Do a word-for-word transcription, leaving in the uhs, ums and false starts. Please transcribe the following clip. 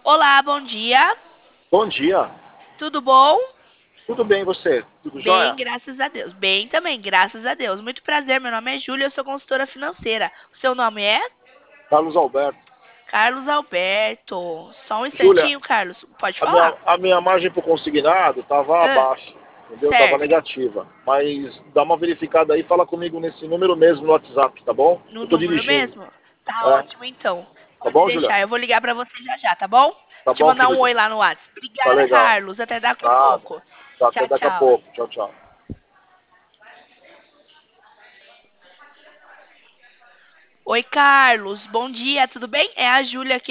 Olá, bom dia. Bom dia. Tudo bom? Tudo bem, e você? Tudo Bem, jóia? graças a Deus. Bem também, graças a Deus. Muito prazer, meu nome é Júlia, eu sou consultora financeira. O seu nome é? Carlos Alberto. Carlos Alberto. Só um Júlia, instantinho, Carlos. Pode a minha, falar? a minha margem para o consignado estava Ah, abaixo, entendeu? Estava certo. negativa. Mas dá uma verificada aí e fala comigo nesse número mesmo no WhatsApp, tá bom? No Eu tô número dirigindo. mesmo? Tá É, ótimo, então. tá Pode bom, Júlia? deixar, eu vou ligar pra você já já, tá bom? Tá Te bom, mandar um querida? oi lá no WhatsApp. Tá Obrigada, legal. Carlos. Até daqui a Nada. pouco. Tá, até Tchau, daqui a tchau. pouco. Tchau, tchau. Oi, Carlos. Bom dia, tudo bem? É a Júlia aqui.